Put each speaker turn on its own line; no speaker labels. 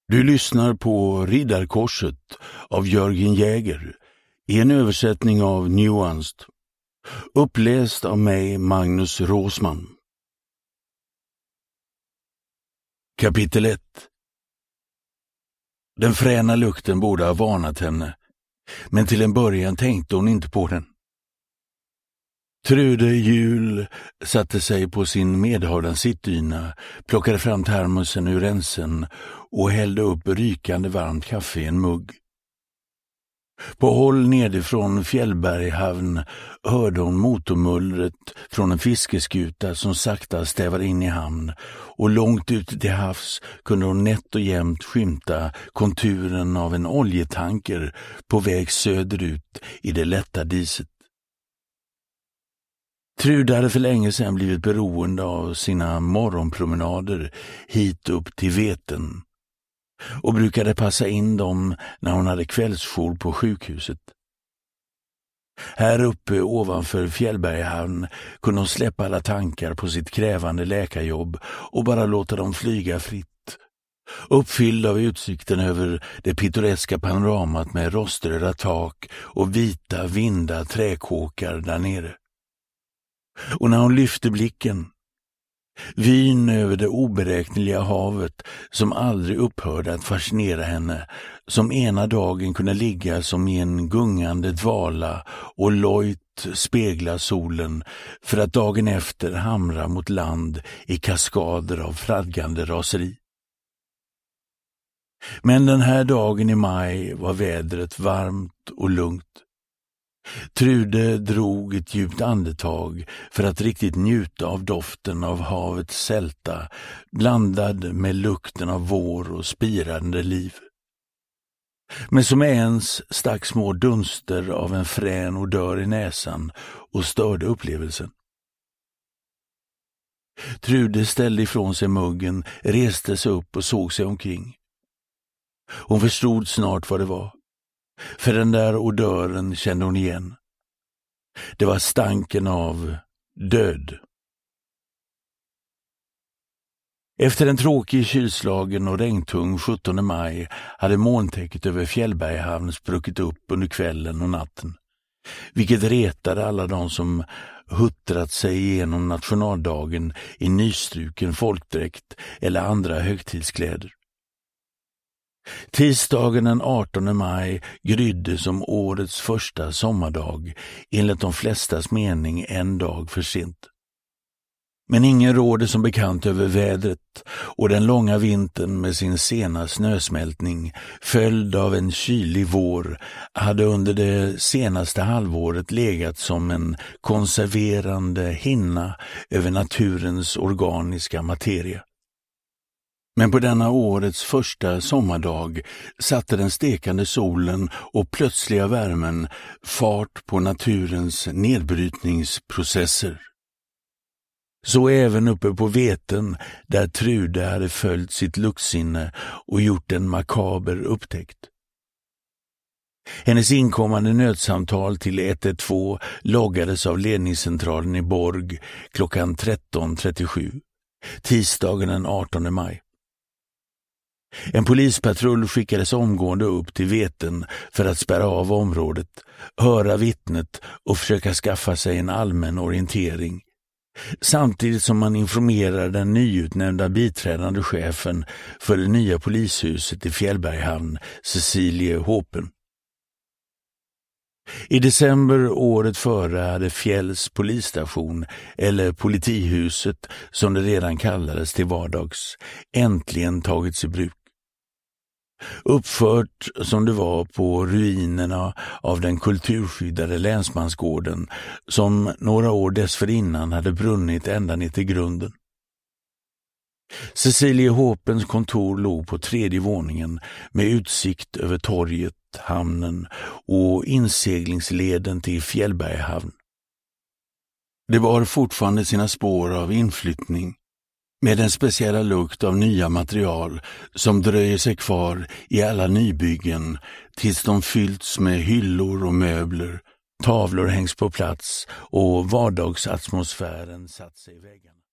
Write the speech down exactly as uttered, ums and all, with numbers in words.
Du lyssnar på Riddarkorset av Jörgen Jäger i en översättning av Nuanced. Uppläst av mig, Magnus Råsman. Kapitel ett. Den fräna lukten borde ha varnat henne, men till en början tänkte hon inte på den. Trude Jul satte sig på sin medhörda sittdyna, plockade fram termosen ur rensen och hällde upp rykande varmt kaffe i en mugg. På håll nedifrån Fjällberghavn hörde hon motormullret från en fiskeskuta som sakta stävade in i hamn, och långt ute till havs kunde hon nätt och jämnt skymta konturen av en oljetanker på väg söderut i det lätta diset. Trude hade för länge sedan blivit beroende av sina morgonpromenader hit upp till Veten och brukade passa in dem när hon hade kvällsjour på sjukhuset. Här uppe ovanför Fjällberghavn kunde hon släppa alla tankar på sitt krävande läkarjobb och bara låta dem flyga fritt, uppfylld av utsikten över det pittoreska panoramat med roströda tak och vita vinda träkåkar där nere. Och när hon lyfte blicken, vyn över det oberäkneliga havet som aldrig upphörde att fascinera henne, som ena dagen kunde ligga som i en gungande dvala och lojt spegla solen, för att dagen efter hamra mot land i kaskader av fradgande raseri. Men den här dagen i maj var vädret varmt och lugnt. Trude drog ett djupt andetag för att riktigt njuta av doften av havets sälta, blandad med lukten av vår och spirande liv. Men som ens stack små dunster av en frän odör i näsan och störde upplevelsen. Trude ställde ifrån sig muggen, reste sig upp och såg sig omkring. Hon förstod snart vad det var. För den där odören kände hon igen. Det var stanken av död. Efter en tråkig kylslagen och regntung sjuttonde maj hade molntäcket över Fjällberghavn spruckit upp under kvällen och natten, vilket retade alla de som huttrat sig igenom nationaldagen i nystruken folkdräkt eller andra högtidskläder. Tisdagen den artonde maj grydde som årets första sommardag, enligt de flestas mening en dag för sent. Men ingen råder som bekant över vädret, och den långa vintern med sin sena snösmältning, följd av en kylig vår, hade under det senaste halvåret legat som en konserverande hinna över naturens organiska materia. Men på denna årets första sommardag satte den stekande solen och plötsliga värmen fart på naturens nedbrytningsprocesser. Så även uppe på Veten, där Trude hade följt sitt luktsinne och gjort en makaber upptäckt. Hennes inkommande nödsamtal till ett ett två loggades av ledningscentralen i Borg klockan tretton trettiosju, tisdagen den artonde maj. En polispatrull skickades omgående upp till Veten för att spärra av området, höra vittnet och försöka skaffa sig en allmän orientering, samtidigt som man informerar den nyutnämnda biträdande chefen för det nya polishuset i Fjällberghavn, Cecilie Håpen. I december året före hade Fjälls polisstation, eller politihuset som det redan kallades till vardags, äntligen tagits i bruk. Uppfört som det var på ruinerna av den kulturskyddade länsmansgården som några år dessförinnan hade brunnit ända ner till grunden. Cecilie Håpens kontor låg på tredje våningen med utsikt över torget, hamnen och inseglingsleden till Fjällberghavn. Det var fortfarande sina spår av inflyttning, med en speciella lukt av nya material som dröjer sig kvar i alla nybyggen tills de fyllts med hyllor och möbler, tavlor hängs på plats och vardagsatmosfären satt sig i väggarna.